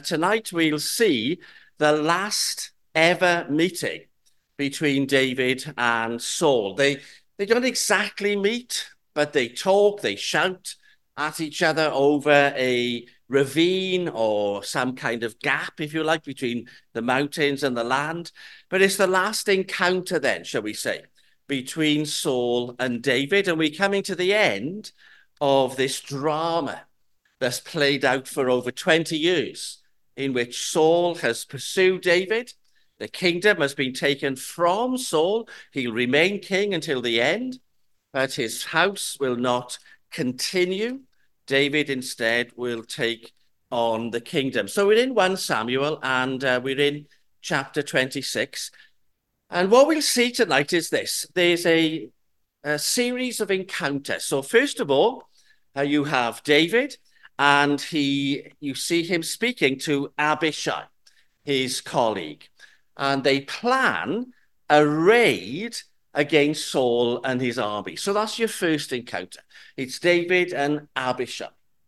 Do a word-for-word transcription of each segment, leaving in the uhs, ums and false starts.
Tonight we'll see the last ever meeting between David and Saul. They, they don't exactly meet, but they talk, they shout at each other over a ravine or some kind of gap, if you like, between the mountains and the land. But it's the last encounter then, shall we say, between Saul and David. And we're coming to the end of this drama that's played out for over twenty years, in which Saul has pursued David. The kingdom has been taken from Saul. He'll remain king until the end, but his house will not continue. David instead will take on the kingdom. So we're in First Samuel, and uh, we're in chapter twenty-six. And what we'll see tonight is this. There's a, a series of encounters. So first of all, uh, you have David, and he, you see him speaking to Abishai, his colleague. And they plan a raid against Saul and his army. So that's your first encounter. It's David and Abishai.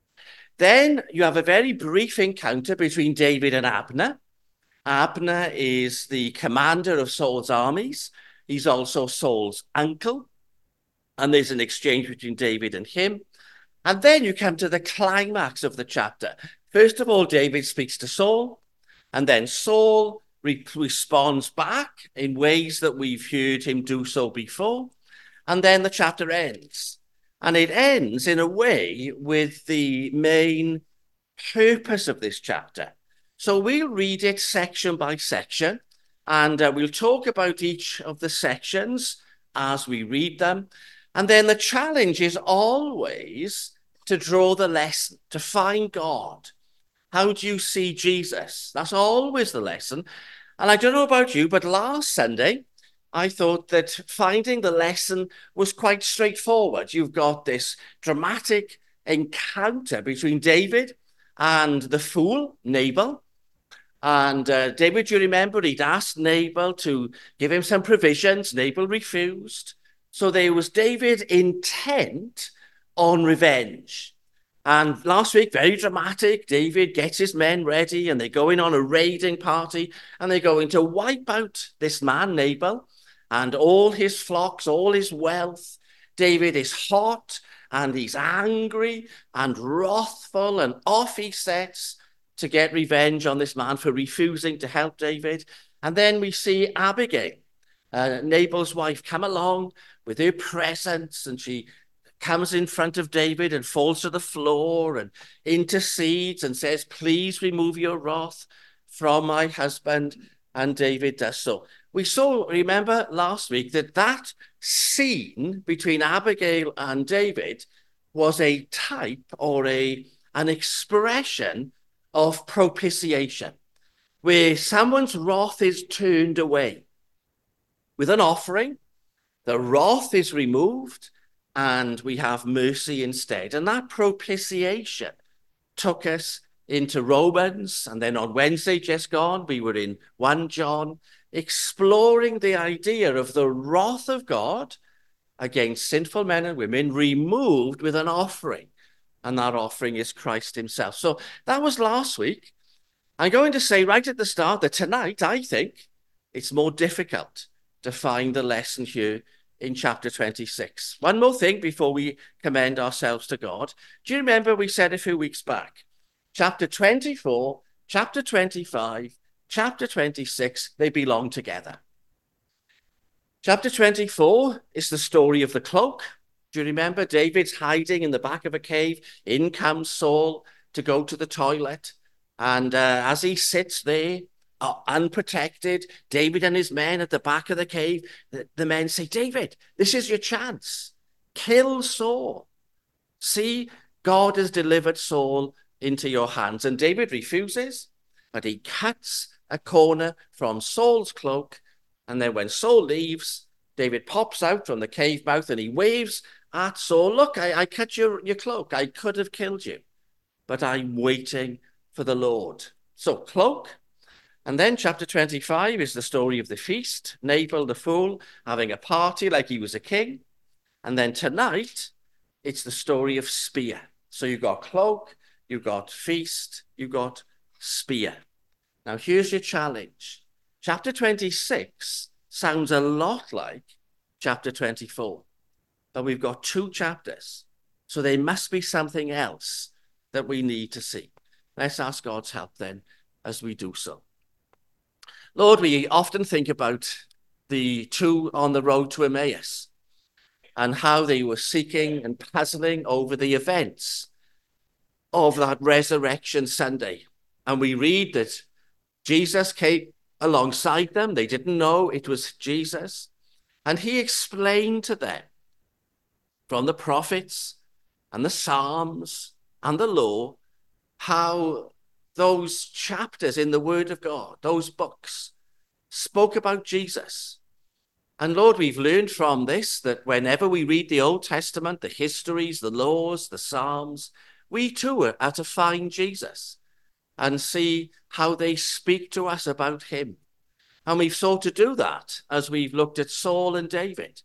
Then you have a very brief encounter between David and Abner. Abner is the commander of Saul's armies. He's also Saul's uncle. And there's an exchange between David and him. And then you come to the climax of the chapter. First of all, David speaks to Saul, and then Saul re- responds back in ways that we've heard him do so before. And then the chapter ends. And it ends in a way with the main purpose of this chapter. So we'll read it section by section, and uh, we'll talk about each of the sections as we read them. And then the challenge is always to draw the lesson, to find God. How do you see Jesus? That's always the lesson. And I don't know about you, but last Sunday, I thought that finding the lesson was quite straightforward. You've got this dramatic encounter between David and the fool, Nabal. And uh, David, you remember, he'd asked Nabal to give him some provisions. Nabal refused. So there was David intent on revenge. And last week, very dramatic, David gets his men ready and they're going on a raiding party and they're going to wipe out this man, Nabal, and all his flocks, all his wealth. David is hot and he's angry and wrathful, and off he sets to get revenge on this man for refusing to help David. And then we see Abigail, uh, Nabal's wife, come along with her presents, and she comes in front of David and falls to the floor and intercedes and says, please remove your wrath from my husband. And David does so. We saw, remember last week, that that scene between Abigail and David was a type or a an expression of propitiation, where someone's wrath is turned away with an offering. The wrath is removed and we have mercy instead. And that propitiation took us into Romans. And then on Wednesday just gone, we were in First John, exploring the idea of the wrath of God against sinful men and women removed with an offering. And that offering is Christ himself. So that was last week. I'm going to say right at the start that tonight, I think it's more difficult to find the lesson here in chapter twenty-six. One more thing before we commend ourselves to God. Do you remember we said a few weeks back, chapter twenty-four, chapter twenty-five, chapter twenty-six, they belong together. Chapter twenty-four is the story of the cloak. Do you remember? David's hiding in the back of a cave. In comes Saul to go to the toilet. And uh, as he sits there, uh, unprotected, David and his men at the back of the cave, the, the men say, David, this is your chance. Kill Saul. See, God has delivered Saul into your hands. And David refuses, but he cuts a corner from Saul's cloak. And then when Saul leaves, David pops out from the cave mouth and he waves at Saul, look, I, I cut your, your cloak. I could have killed you, but I'm waiting for the Lord. So cloak. And then chapter twenty-five is the story of the feast. Nabal the fool having a party like he was a king. And then tonight, it's the story of spear. So you've got cloak, you've got feast, you've got spear. Now, here's your challenge. Chapter twenty-six sounds a lot like chapter twenty-four, but we've got two chapters, so there must be something else that we need to see. Let's ask God's help then as we do so. Lord, we often think about the two on the road to Emmaus and how they were seeking and puzzling over the events of that Resurrection Sunday. And we read that Jesus came alongside them. They didn't know it was Jesus. And he explained to them from the prophets and the Psalms and the law how those chapters in the Word of God, those books, spoke about Jesus. And Lord, we've learned from this that whenever we read the Old Testament, the histories, the laws, the Psalms, we too are to find Jesus and see how they speak to us about him. And we've sought to do that as we've looked at Saul and David.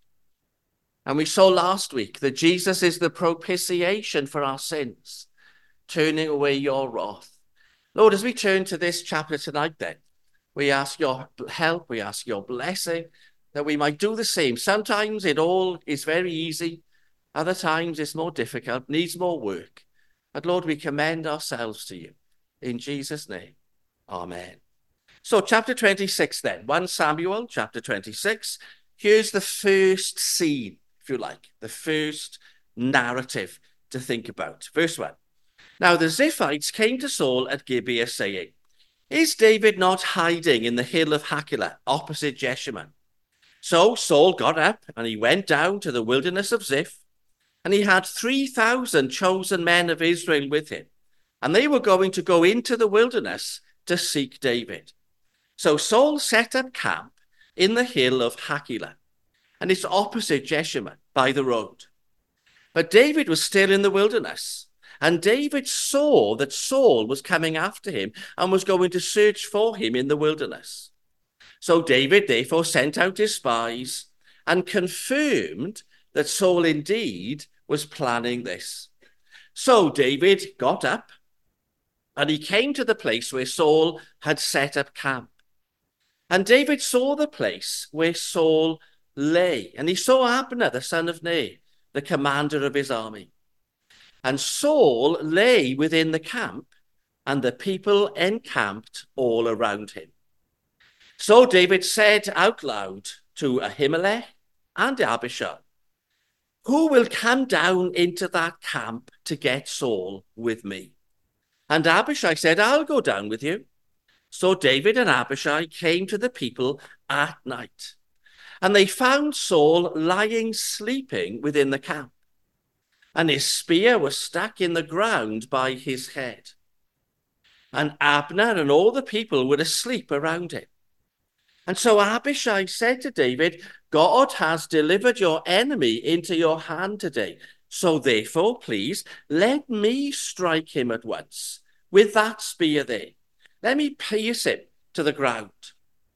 And we saw last week that Jesus is the propitiation for our sins, turning away your wrath. Lord, as we turn to this chapter tonight then, we ask your help, we ask your blessing, that we might do the same. Sometimes it all is very easy. Other times it's more difficult, needs more work. But Lord, we commend ourselves to you. In Jesus' name, amen. So chapter twenty-six then, First Samuel chapter twenty-six. Here's the first scene, if you like, the first narrative to think about. Verse one. Now the Ziphites came to Saul at Gibeah, saying, "Is David not hiding in the hill of Hachilah, opposite Jeshimon?" So Saul got up and he went down to the wilderness of Ziph, and he had three thousand chosen men of Israel with him, and they were going to go into the wilderness to seek David. So Saul set up camp in the hill of Hachilah, and it's opposite Jeshimon by the road. But David was still in the wilderness, and David saw that Saul was coming after him and was going to search for him in the wilderness. So David therefore sent out his spies and confirmed that Saul indeed was planning this. So David got up and he came to the place where Saul had set up camp. And David saw the place where Saul lay, and he saw Abner, the son of Ner, the commander of his army. And Saul lay within the camp, and the people encamped all around him. So David said out loud to Ahimelech and Abishai, "Who will come down into that camp to get Saul with me?" And Abishai said, "I'll go down with you." So David and Abishai came to the people at night, and they found Saul lying sleeping within the camp, and his spear was stuck in the ground by his head. And Abner and all the people were asleep around him. And so Abishai said to David, "God has delivered your enemy into your hand today. So therefore, please, let me strike him at once with that spear there. Let me pierce him to the ground.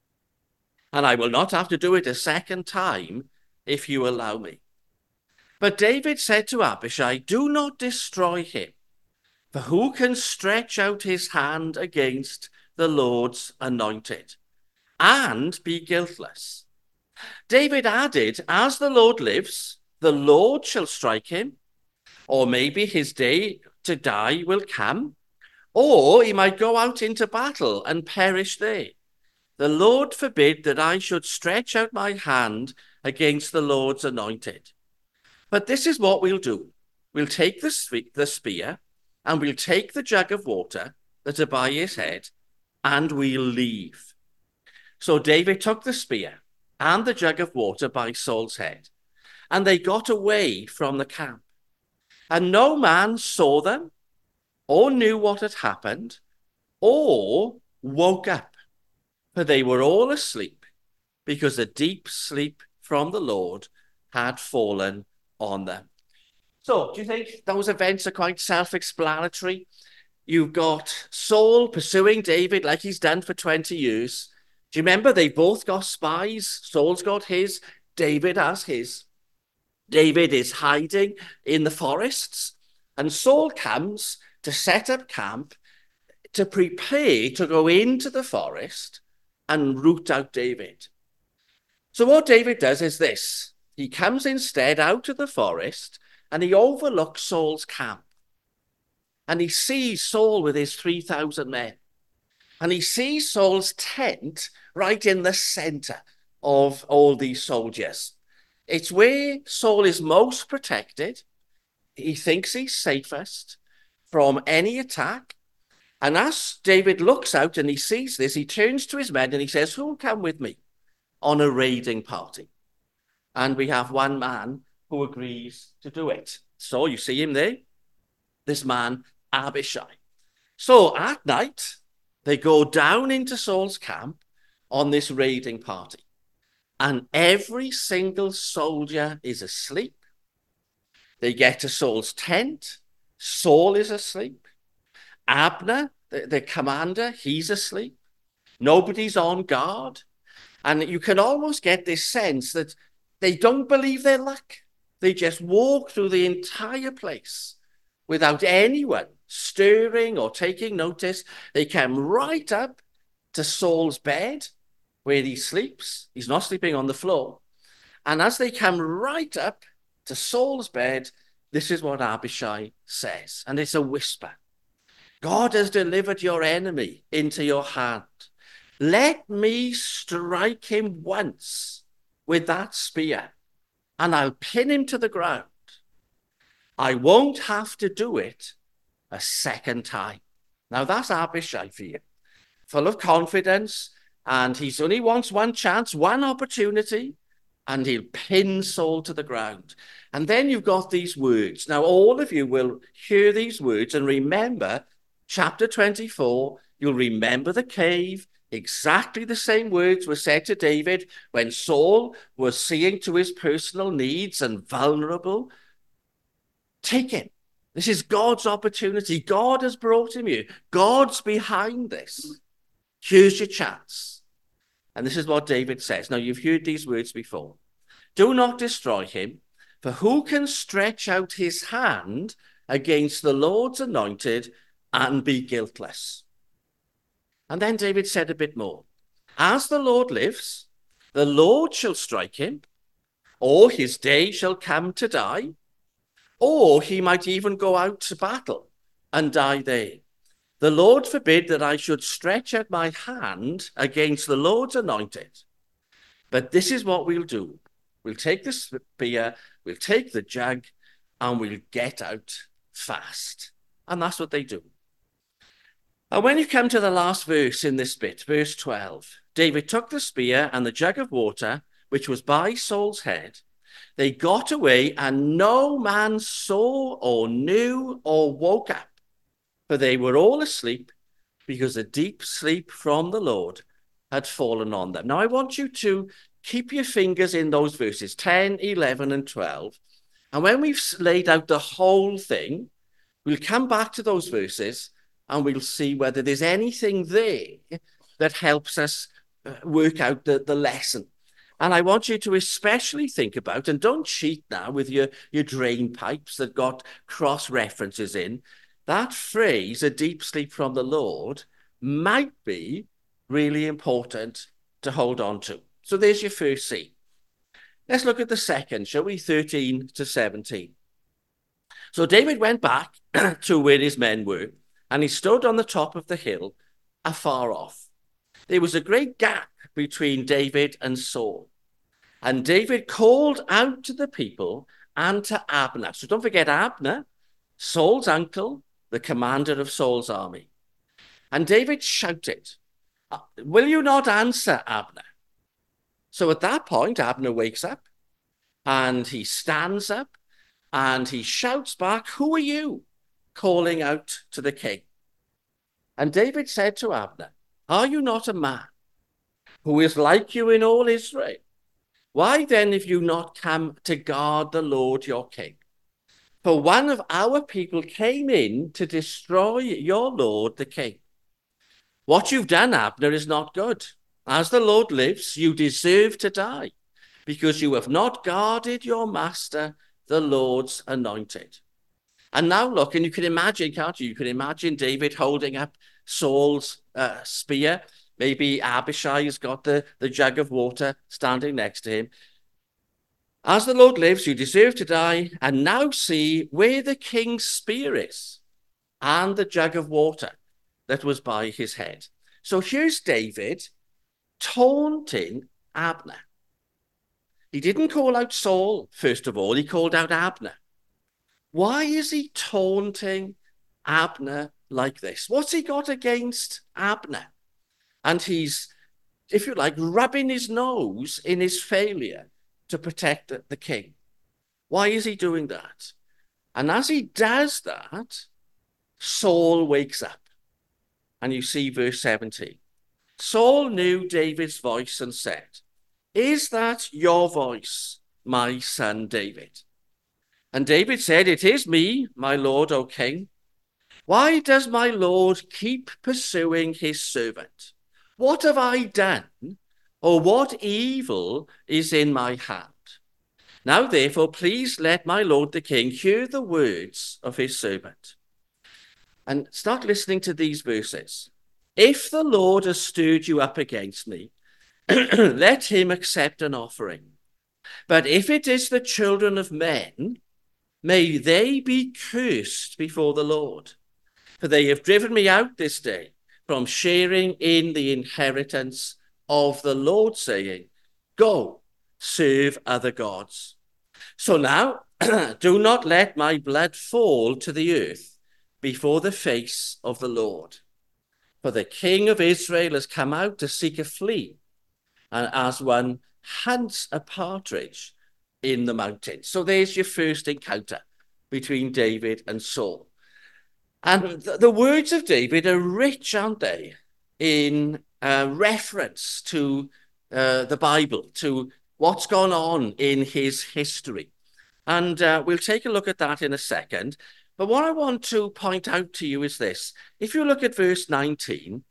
And I will not have to do it a second time if you allow me." But David said to Abishai, "Do not destroy him, for who can stretch out his hand against the Lord's anointed and be guiltless?" David added, "As the Lord lives, the Lord shall strike him, or maybe his day to die will come, or he might go out into battle and perish there. The Lord forbid that I should stretch out my hand against the Lord's anointed. But this is what we'll do. We'll take the spear, and we'll take the jug of water that are by his head, and we'll leave." So David took the spear and the jug of water by Saul's head, and they got away from the camp. And no man saw them, or knew what had happened, or woke up, for they were all asleep, because a deep sleep from the Lord had fallen on them. So, do you think those events are quite self-explanatory? You've got Saul pursuing David like he's done for twenty years. Do you remember they both got spies? Saul's got his, David has his. David is hiding in the forests, and Saul comes to set up camp to prepare to go into the forest and root out David. So what David does is this. He comes instead out of the forest and he overlooks Saul's camp. And he sees Saul with his three thousand men. And he sees Saul's tent right in the center of all these soldiers. It's where Saul is most protected. He thinks he's safest from any attack. And as David looks out and he sees this, he turns to his men and he says, who will come with me on a raiding party? And we have one man who agrees to do it. So you see him there, this man, Abishai. So at night, they go down into Saul's camp on this raiding party. And every single soldier is asleep. They get to Saul's tent. Saul is asleep. Abner, the, the commander, he's asleep. Nobody's on guard. And you can almost get this sense that they don't believe their luck. They just walk through the entire place without anyone stirring or taking notice. They come right up to Saul's bed where he sleeps. He's not sleeping on the floor. And as they come right up to Saul's bed, this is what Abishai says. And it's a whisper. God has delivered your enemy into your hand. Let me strike him once with that spear, and I'll pin him to the ground. I won't have to do it a second time. Now that's Abishai for you. Full of confidence, and he's only wants one chance, one opportunity, and he'll pin Saul to the ground. And then you've got these words. Now all of you will hear these words and remember chapter twenty-four. You'll remember the cave. Exactly the same words were said to David when Saul was seeing to his personal needs and vulnerable. Take him. This is God's opportunity. God has brought him here. God's behind this. Here's your chance. And this is what David says. Now, you've heard these words before. Do not destroy him, for who can stretch out his hand against the Lord's anointed and be guiltless? And then David said a bit more. As the Lord lives, the Lord shall strike him, or his day shall come to die, or he might even go out to battle and die there. The Lord forbid that I should stretch out my hand against the Lord's anointed. But this is what we'll do. We'll take the spear, we'll take the jug, and we'll get out fast. And that's what they do. And when you come to the last verse in this bit, verse twelve, David took the spear and the jug of water, which was by Saul's head. They got away, and no man saw or knew or woke up, for they were all asleep, because a deep sleep from the Lord had fallen on them. Now, I want you to keep your fingers in those verses, ten, eleven, and twelve. And when we've laid out the whole thing, we'll come back to those verses and we'll see whether there's anything there that helps us work out the, the lesson. And I want you to especially think about, and don't cheat now with your, your drain pipes that got cross references in, that phrase, a deep sleep from the Lord, might be really important to hold on to. So there's your first C. Let's look at the second, shall we? thirteen to seventeen. So David went back to where his men were, and he stood on the top of the hill afar off. There was a great gap between David and Saul. And David called out to the people and to Abner. So don't forget Abner, Saul's uncle, the commander of Saul's army. And David shouted, "Will you not answer, Abner?" So at that point, Abner wakes up and he stands up and he shouts back, "Who are you?" calling out to the king. And David said to Abner, "Are you not a man who is like you in all Israel? Why then have you not come to guard the Lord your king? For one of our people came in to destroy your Lord the king. What you've done, Abner, is not good. As the Lord lives, you deserve to die, because you have not guarded your master, the Lord's anointed." And now look, and you can imagine, can't you? You can imagine David holding up Saul's uh, spear. Maybe Abishai's got the, the jug of water standing next to him. As the Lord lives, you deserve to die, and now see where the king's spear is and the jug of water that was by his head. So here's David taunting Abner. He didn't call out Saul, first of all, he called out Abner. Why is he taunting Abner like this? What's he got against Abner? And he's, if you like, rubbing his nose in his failure to protect the king. Why is he doing that? And as he does that, Saul wakes up. And you see verse seventeen. Saul knew David's voice and said, "Is that your voice, my son David?" And David said, "It is me, my lord, O king. Why does my lord keep pursuing his servant? What have I done, or what evil is in my hand? Now, therefore, please let my lord the king hear the words of his servant." And start listening to these verses. If the Lord has stirred you up against me, let him accept an offering. But if it is the children of men, may they be cursed before the Lord. For they have driven me out this day from sharing in the inheritance of the Lord, saying, "Go, serve other gods." So now, do not let my blood fall to the earth before the face of the Lord. For the king of Israel has come out to seek a flea, and as one hunts a partridge in the mountains. So there's your first encounter between David and Saul. And the, the words of David are rich, aren't they, in uh, reference to uh, the Bible, to what's gone on in his history. And uh, we'll take a look at that in a second. But what I want to point out to you is this. If you look at verse nineteen,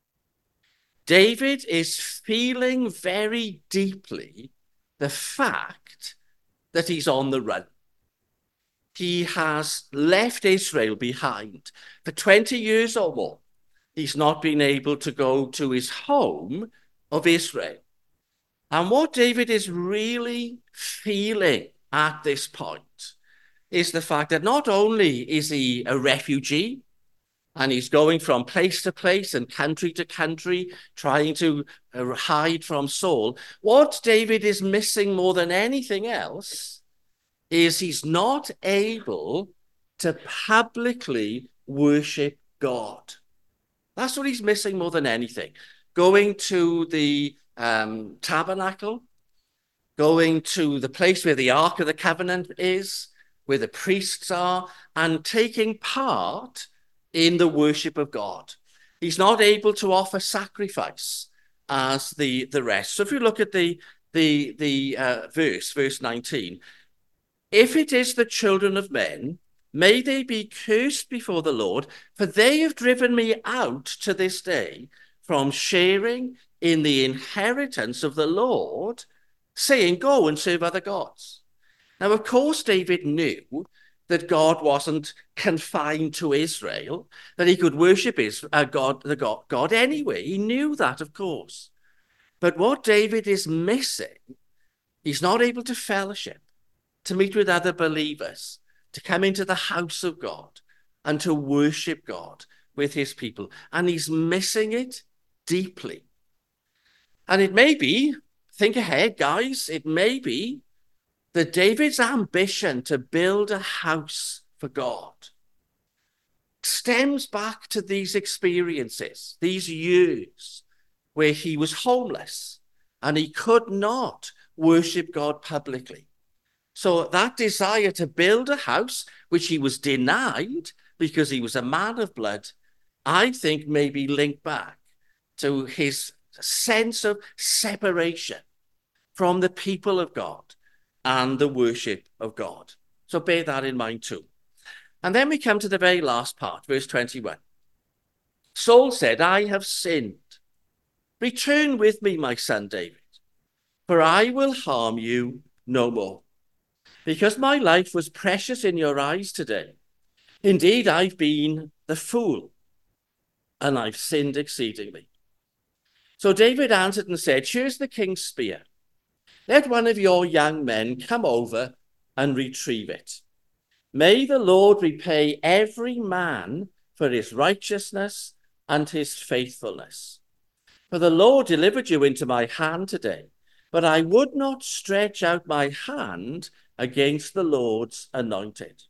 David is feeling very deeply the fact that he's on the run. He has left Israel behind for twenty years or more. He's not been able to go to his home of Israel. And what David is really feeling at this point is the fact that not only is he a refugee, and he's going from place to place and country to country, trying to uh, hide from Saul. What David is missing more than anything else is he's not able to publicly worship God. That's what he's missing more than anything. Going to the um, tabernacle, going to the place where the Ark of the Covenant is, where the priests are, and taking part in the worship of God. He's not able to offer sacrifice as the, the rest. So if you look at the, the, the uh, verse, verse nineteen, if it is the children of men, may they be cursed before the Lord, for they have driven me out to this day from sharing in the inheritance of the Lord, saying, "Go and serve other gods." Now, of course, David knew that God wasn't confined to Israel, that he could worship his uh, God, the God, God anyway. He knew that, of course. But what David is missing, he's not able to fellowship, to meet with other believers, to come into the house of God and to worship God with his people. And he's missing it deeply. And it may be, think ahead, guys, it may be that David's ambition to build a house for God stems back to these experiences, these years where he was homeless and he could not worship God publicly. So that desire to build a house, which he was denied because he was a man of blood, I think may be linked back to his sense of separation from the people of God and the worship of God. So bear that in mind too. And then we come to the very last part, verse twenty-one. Saul said, "I have sinned. Return with me, my son David, for I will harm you no more, because my life was precious in your eyes today. Indeed, I've been the fool. and I've sinned exceedingly. So David answered and said, here's the king's spear. Let one of your young men come over and retrieve it. May the Lord repay every man for his righteousness and his faithfulness. For the Lord delivered you into my hand today, but I would not stretch out my hand against the Lord's anointed.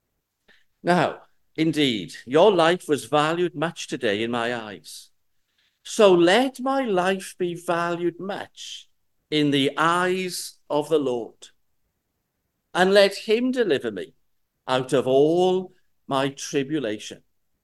Now, indeed, your life was valued much today in my eyes. So let my life be valued much in the eyes of the Lord, and let him deliver me out of all my tribulation.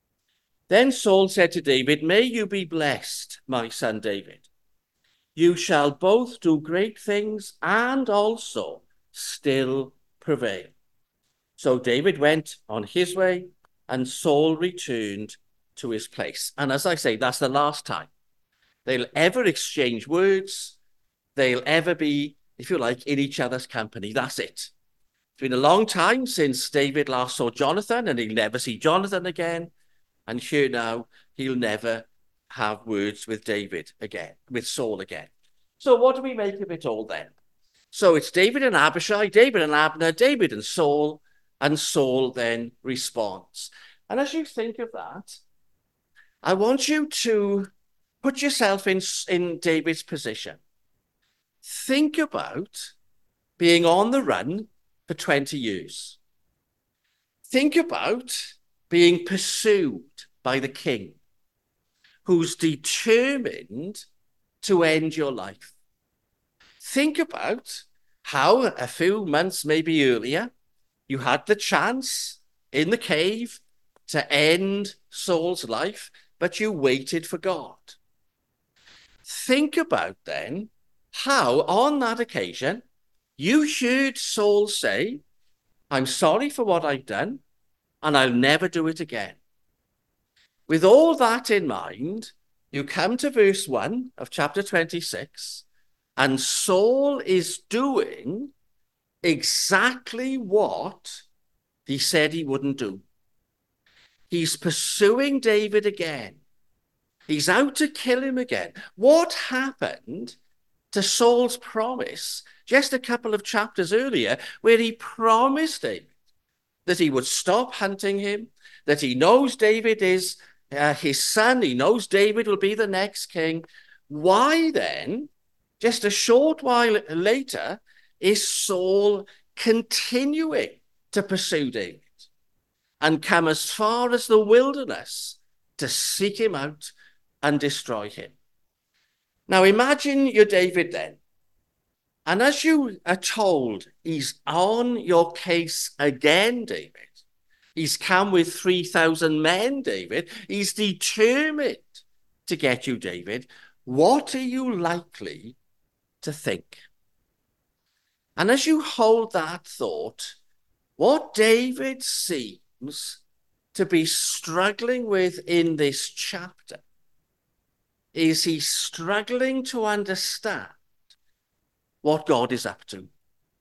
Then Saul said to David, may you be blessed, my son David. You shall both do great things and also still prevail. So David went on his way, and Saul returned to his place. And as I say, that's the last time they'll ever exchange words. They'll ever be, if you like, in each other's company. That's it. It's been a long time since David last saw Jonathan, and he'll never see Jonathan again. And here now, he'll never have words with David again, with Saul again. So what do we make of it all then? So it's David and Abishai, David and Abner, David and Saul, and Saul then responds. And as you think of that, I want you to put yourself in, in David's position. Think about being on the run for twenty years. Think about being pursued by the king, who's determined to end your life. Think about how a few months maybe earlier, you had the chance in the cave to end Saul's life, but you waited for God. Think about then how on that occasion you heard Saul say, I'm sorry for what I've done, and I'll never do it again. With all that in mind, you come to verse one of chapter twenty-six, and Saul is doing exactly what he said he wouldn't do. He's pursuing David again. He's out to kill him again. What happened to Saul's promise just a couple of chapters earlier, where he promised David that he would stop hunting him, that he knows David is uh, his son, he knows David will be the next king? Why then, just a short while later, is Saul continuing to pursue David and come as far as the wilderness to seek him out and destroy him? Now imagine you're David then, and as you are told, he's on your case again, David. He's come with three thousand men, David. He's determined to get you, David. What are you likely to think? And as you hold that thought, what David seems to be struggling with in this chapter is he's struggling to understand what God is up to.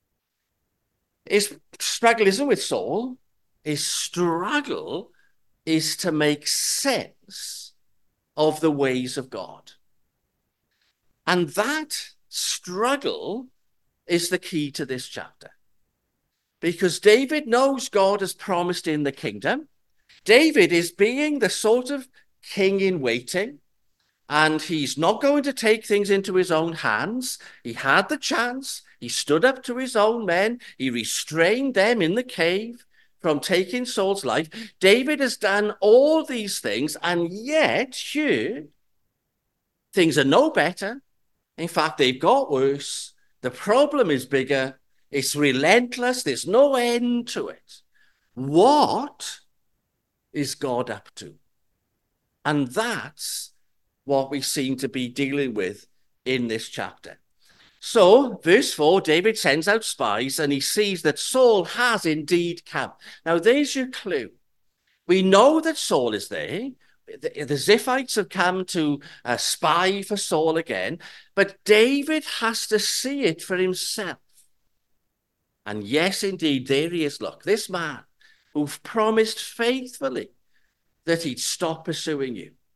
His struggle isn't with Saul. His struggle is to make sense of the ways of God. And that struggle is the key to this chapter. Because David knows God has promised in the kingdom. David is being the sort of king in waiting, and he's not going to take things into his own hands. He had the chance. He stood up to his own men. He restrained them in the cave from taking Saul's life. David has done all these things, and yet here, things are no better. In fact, they've got worse. The problem is bigger. It's relentless. There's no end to it. What is God up to? And that's what we seem to be dealing with in this chapter. So, verse four, David sends out spies, and he sees that Saul has indeed come. Now, there's your clue. We know that Saul is there. The, the Ziphites have come to uh, spy for Saul again, but David has to see it for himself. And yes, indeed, there he is. Look, this man who promised faithfully that he'd stop pursuing you.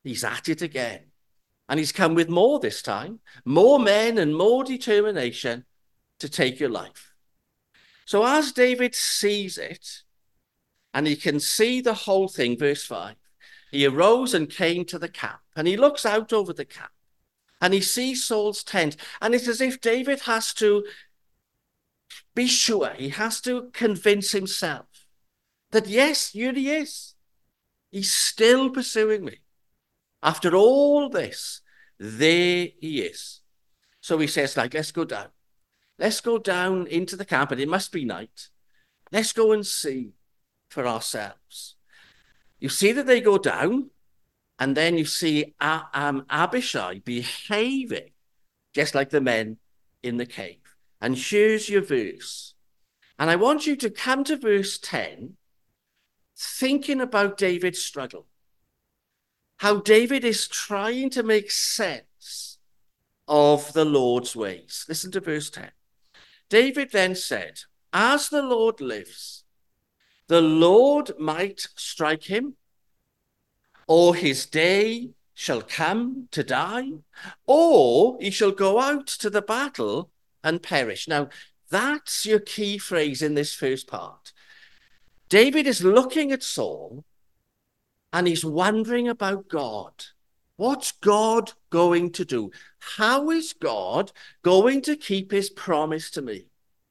he's at it again. And he's come with more this time, more men and more determination to take your life. So as David sees it, and he can see the whole thing, verse five, he arose and came to the camp, and he looks out over the camp, and he sees Saul's tent, and it's as if David has to be sure, he has to convince himself that yes, here he is. He's still pursuing me. After all this, there he is. So he says, like, let's go down. Let's go down into the camp, and it must be night. Let's go and see for ourselves. You see that they go down, and then you see um, Abishai behaving just like the men in the cave. And here's your verse. And I want you to come to verse ten, thinking about David's struggle. How David is trying to make sense of the Lord's ways. Listen to verse ten. David then said, as the Lord lives, the Lord might strike him, or his day shall come to die, or he shall go out to the battle and perish. Now, that's your key phrase in this first part. David is looking at Saul, and he's wondering about God. What's God going to do? How is God going to keep his promise to me?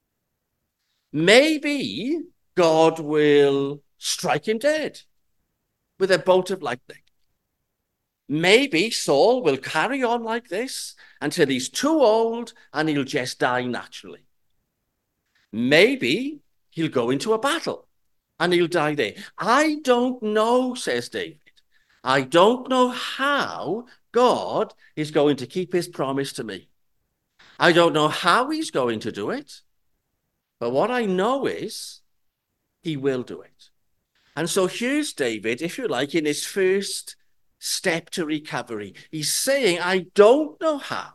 Maybe God will strike him dead with a bolt of lightning. Maybe Saul will carry on like this until he's too old and he'll just die naturally. Maybe he'll go into a battle and he'll die there. I don't know, says David. I don't know how God is going to keep his promise to me. I don't know how he's going to do it. But what I know is he will do it. And so here's David, if you like, in his first step to recovery. He's saying, I don't know how,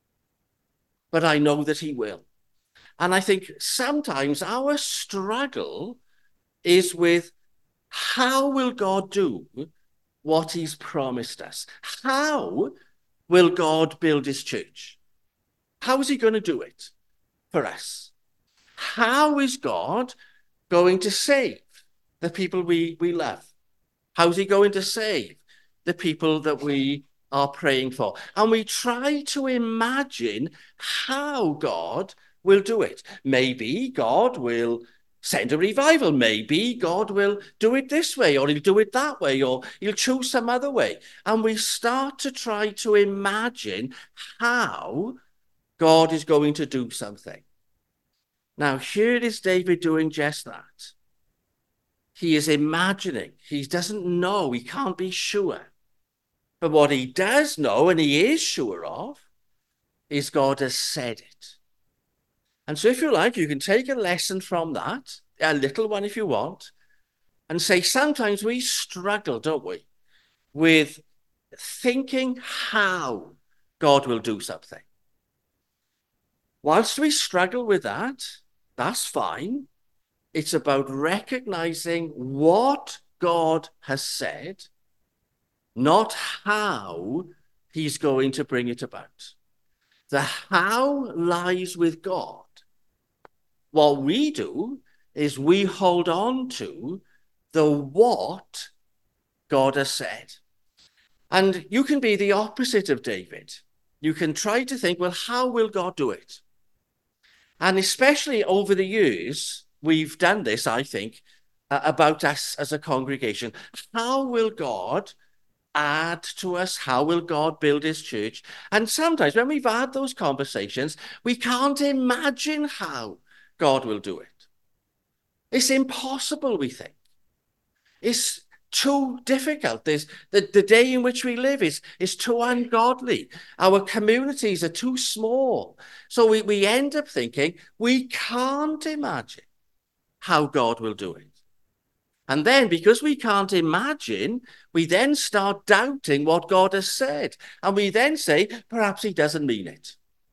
but I know that he will. And I think sometimes our struggle is with how will God do what he's promised us? How will God build his church? How is he going to do it for us? How is God going to save the people we, we love? How's he going to save the people that we are praying for? And we try to imagine how God will do it. Maybe God will send a revival. Maybe God will do it this way, or he'll do it that way, or he'll choose some other way. And we start to try to imagine how God is going to do something. Now, here is David doing just that. He is imagining. He doesn't know. He can't be sure. But what he does know, and he is sure of, is God has said it. And so if you like, you can take a lesson from that, a little one if you want, and say sometimes we struggle, don't we, with thinking how God will do something. Whilst we struggle with that, that's fine. It's about recognizing what God has said, not how he's going to bring it about. The how lies with God. What we do is we hold on to the what God has said. And you can be the opposite of David. You can try to think, well, how will God do it? And especially over the years, we've done this, I think, uh, about us as a congregation. How will God add to us? How will God build his church? And sometimes when we've had those conversations, we can't imagine how God will do it. It's impossible, we think. It's too difficult. There's, the, the day in which we live is, is too ungodly. Our communities are too small. So we, we end up thinking we can't imagine how God will do it. And then because we can't imagine, we then start doubting what God has said. And we then say, perhaps he doesn't mean it.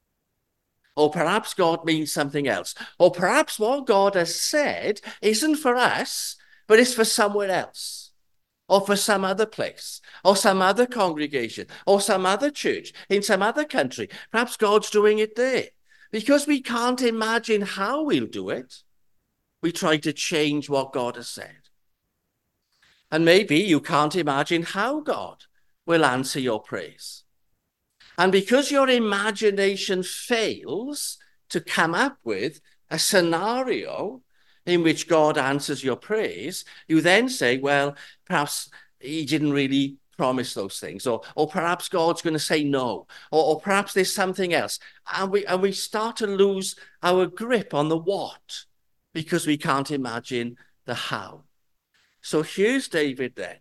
Or perhaps God means something else. Or perhaps what God has said isn't for us, but it's for someone else. or for some other place, or some other congregation, or some other church in some other country. Perhaps God's doing it there. Because we can't imagine how we'll do it, we try to change what God has said. And maybe you can't imagine how God will answer your praise. And because your imagination fails to come up with a scenario in which God answers your praise, you then say, well, perhaps he didn't really promise those things, or, or perhaps God's going to say no, or, or perhaps there's something else. And we, and we start to lose our grip on the what because we can't imagine the how. So here's David then.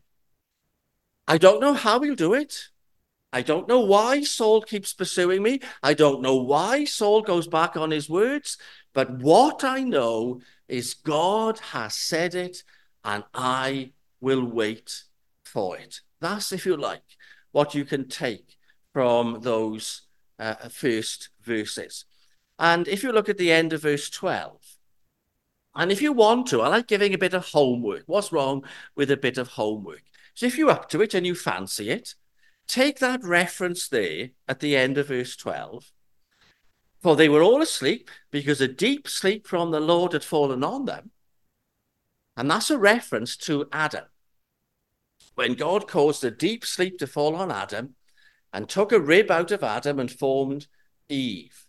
I don't know how he'll do it. I don't know why Saul keeps pursuing me. I don't know why Saul goes back on his words. But what I know is God has said it, and I will wait for it. That's, if you like, what you can take from those uh, first verses. And if you look at the end of verse twelve, and if you want to, I like giving a bit of homework. What's wrong with a bit of homework? So if you're up to it and you fancy it, take that reference there at the end of verse twelve. For they were all asleep because a deep sleep from the Lord had fallen on them. And that's a reference to Adam. When God caused a deep sleep to fall on Adam and took a rib out of Adam and formed Eve.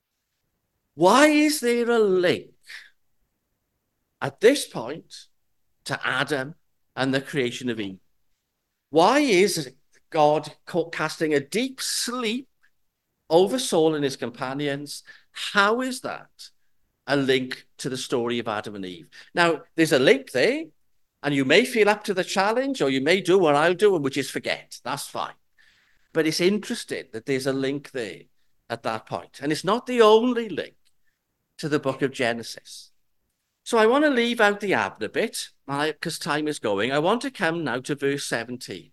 Why is there a link at this point to Adam and the creation of Eve? Why is God casting a deep sleep over Saul and his companions? How is that a link to the story of Adam and Eve? Now, there's a link there, and you may feel up to the challenge, or you may do what I'll do, which is forget. That's fine. But it's interesting that there's a link there at that point. And it's not the only link to the book of Genesis. So I want to leave out the Abner bit, because time is going. I want to come now to verse seventeen.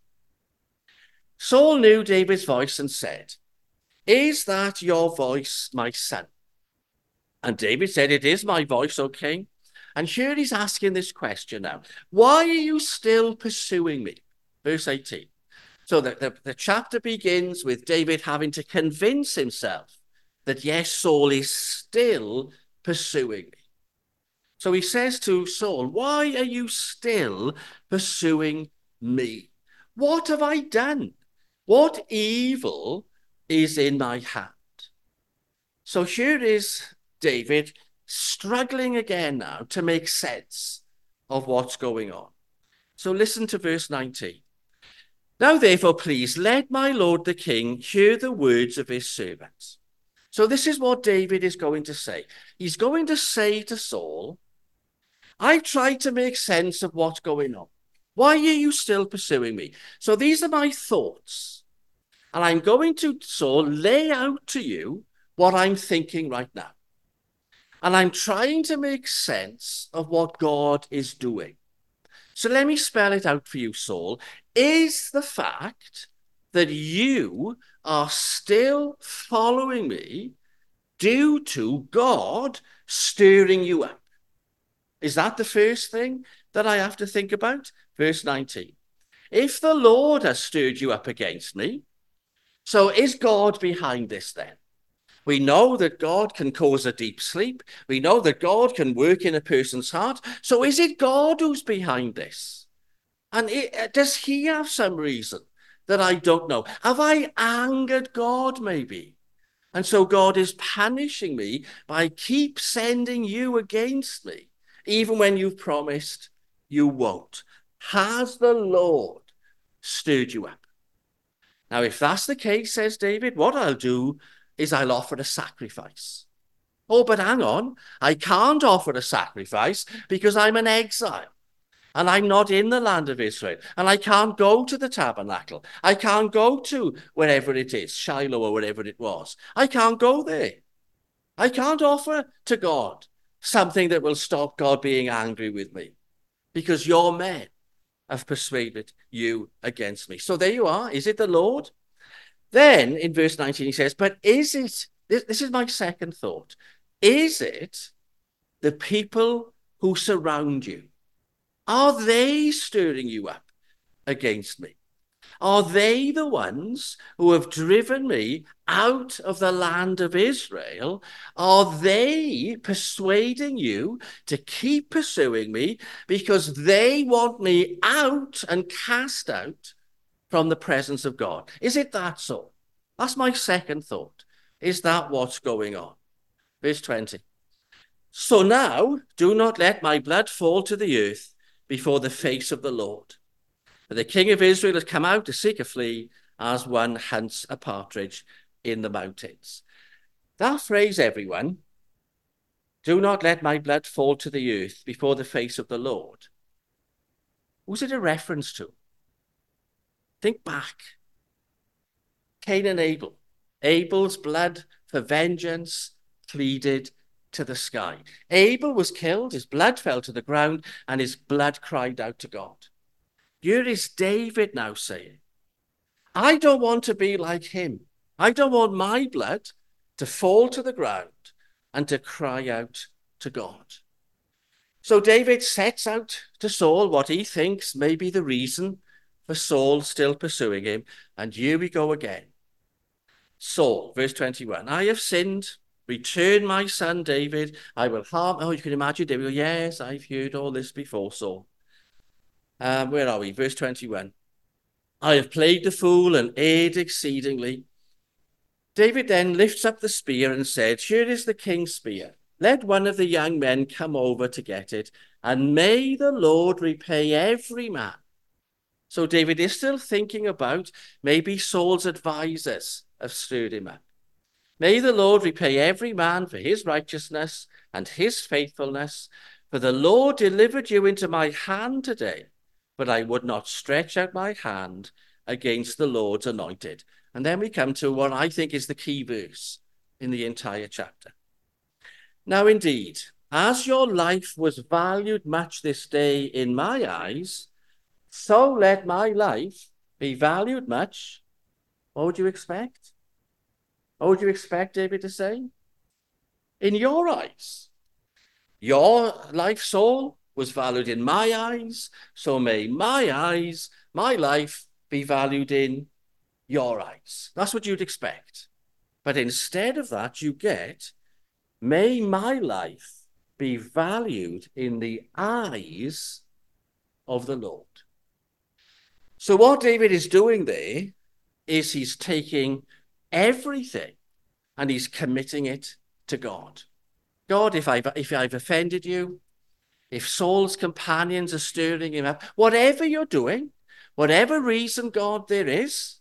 Saul knew David's voice and said, "Is that your voice, my son?" And David said, "It is my voice, O king." And here he's asking this question now. Why are you still pursuing me? Verse eighteen. So the, the, the chapter begins with David having to convince himself that, yes, Saul is still pursuing me. So he says to Saul, why are you still pursuing me? What have I done? What evil is in my hand? So here is David struggling again now to make sense of what's going on. So listen to verse nineteen. Now, therefore, please let my lord the king hear the words of his servants. So this is what David is going to say. He's going to say to Saul, I tried to make sense of what's going on. Why are you still pursuing me? So these are my thoughts. And I'm going to, Saul, lay out to you what I'm thinking right now. And I'm trying to make sense of what God is doing. So let me spell it out for you, Saul. Is the fact that you are still following me due to God stirring you up? Is that the first thing that I have to think about? Verse nineteen. If the Lord has stirred you up against me, so is God behind this then? We know that God can cause a deep sleep. We know that God can work in a person's heart. So is it God who's behind this? And it, does he have some reason that I don't know? Have I angered God maybe? And so God is punishing me by keep sending you against me, even when you've promised you won't. Has the Lord stirred you up? Now, if that's the case, says David, what I'll do is I'll offer a sacrifice. Oh, but hang on, I can't offer a sacrifice because I'm an exile and I'm not in the land of Israel and I can't go to the tabernacle. I can't go to wherever it is, Shiloh or wherever it was. I can't go there. I can't offer to God something that will stop God being angry with me because your men have persuaded you against me. So there you are. Is it the Lord? Then in verse nineteen, he says, but is it, this, this is my second thought, is it the people who surround you? Are they stirring you up? against me? Are they the ones who have driven me out of the land of Israel? Are they persuading you to keep pursuing me because they want me out and cast out from the presence of God? Is it that so? That's my second thought. Is that what's going on? Verse twenty. So now do not let my blood fall to the earth before the face of the Lord. For the king of Israel has come out to seek a flea as one hunts a partridge in the mountains. That phrase, everyone, do not let my blood fall to the earth before the face of the Lord. Who's it a reference to? Think back. Cain and Abel. Abel's blood for vengeance pleaded to the sky. Abel was killed, his blood fell to the ground, and his blood cried out to God. Here is David now saying, I don't want to be like him. I don't want my blood to fall to the ground and to cry out to God. So David sets out to Saul what he thinks may be the reason for Saul still pursuing him. And here we go again. Saul, verse twenty-one, I have sinned. Return my son David. I will harm. Oh, you can imagine David. Yes, I've heard all this before, Saul. Um, where are we? Verse twenty-one. I have played the fool and erred exceedingly. David then lifts up the spear and said, here is the king's spear. Let one of the young men come over to get it, and may the Lord repay every man. So David is still thinking about maybe Saul's advisors have stirred him up. May the Lord repay every man for his righteousness and his faithfulness, for the Lord delivered you into my hand today, but I would not stretch out my hand against the Lord's anointed. And then we come to what I think is the key verse in the entire chapter. Now, indeed, as your life was valued much this day in my eyes, so let my life be valued much. What would you expect? What would you expect David to say? In your eyes. Your life, Saul, was valued in my eyes, so may my eyes, my life, be valued in your eyes. That's what you'd expect. But instead of that, you get, may my life be valued in the eyes of the Lord. So what David is doing there is he's taking everything and he's committing it to God. God, if I've, if I've offended you, if Saul's companions are stirring him up, whatever you're doing, whatever reason, God, there is,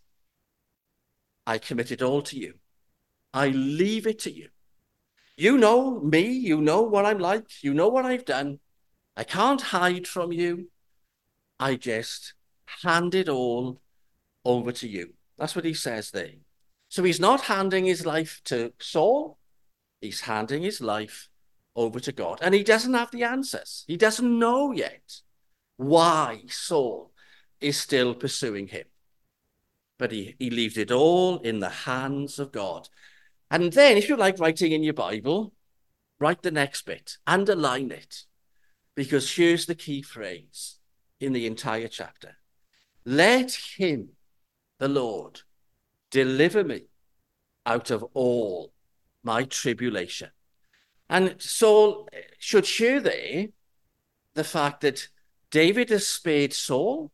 I commit it all to you. I leave it to you. You know me, you know what I'm like, you know what I've done. I can't hide from you. I just hand it all over to you. That's what he says there. So he's not handing his life to Saul. He's handing his life over to God. And he doesn't have the answers. He doesn't know yet why Saul is still pursuing him. But he, he leaves it all in the hands of God. And then, if you like writing in your Bible, write the next bit, underline it, because here's the key phrase in the entire chapter. Let him, the Lord, deliver me out of all my tribulation. And Saul should share there the fact that David has spared Saul,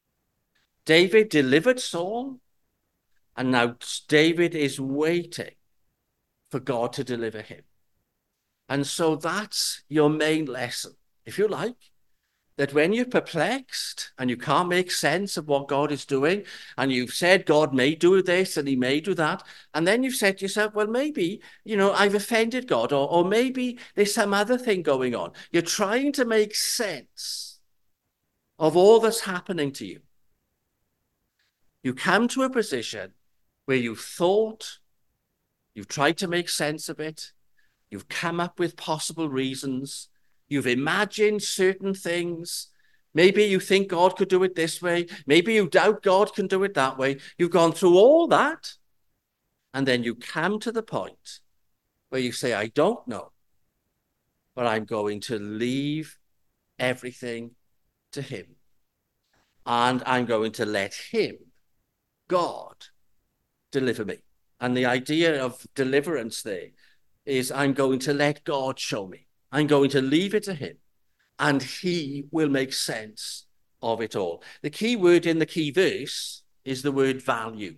David delivered Saul, and now David is waiting for God to deliver him. And so that's your main lesson, if you like, that when you're perplexed and you can't make sense of what God is doing, and you've said God may do this and he may do that, and then you've said to yourself, well, maybe, you know, I've offended God, or, or maybe there's some other thing going on. You're trying to make sense of all that's happening to you. You come to a position where you've thought, you've tried to make sense of it, you've come up with possible reasons, you've imagined certain things. Maybe you think God could do it this way. Maybe you doubt God can do it that way. You've gone through all that. And then you come to the point where you say, I don't know, but I'm going to leave everything to him. and I'm going to let him, God, deliver me. And the idea of deliverance there is I'm going to let God show me. I'm going to leave it to him, and he will make sense of it all. The key word in the key verse is the word value.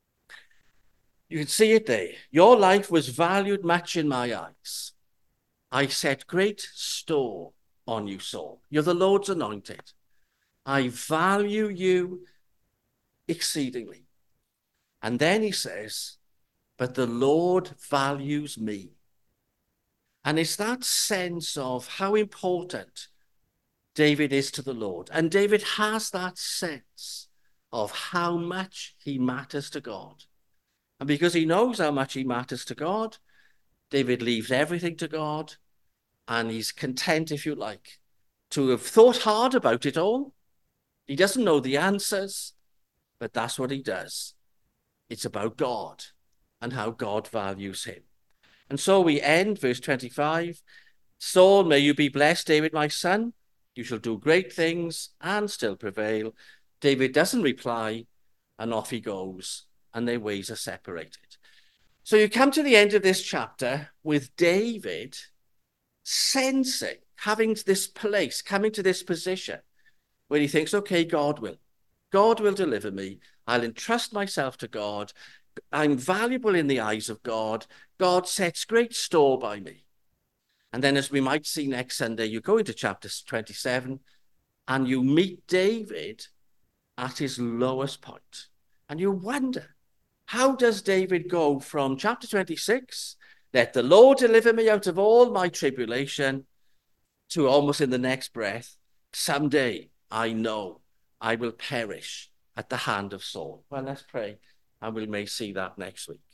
You can see it there. Your life was valued much in my eyes. I set great store on you, Saul. You're the Lord's anointed. I value you exceedingly. And then he says, but the Lord values me. And it's that sense of how important David is to the Lord. And David has that sense of how much he matters to God. And because he knows how much he matters to God, David leaves everything to God, and he's content, if you like, to have thought hard about it all. He doesn't know the answers, but that's what he does. It's about God and how God values him. And so we end verse twenty-five. Saul, may you be blessed, David, my son. You shall do great things and still prevail. David doesn't reply, and off he goes, and their ways are separated. So you come to the end of this chapter with David sensing, having this place, coming to this position where he thinks, okay, God will. God will deliver me. I'll entrust myself to God. I'm valuable in the eyes of God. God sets great store by me. And then, as we might see next Sunday, you go into chapter twenty-seven and you meet David at his lowest point. And you wonder, how does David go from chapter twenty-six, let the Lord deliver me out of all my tribulation, to almost in the next breath, someday I know I will perish at the hand of Saul. Well, let's pray, and we may see that next week.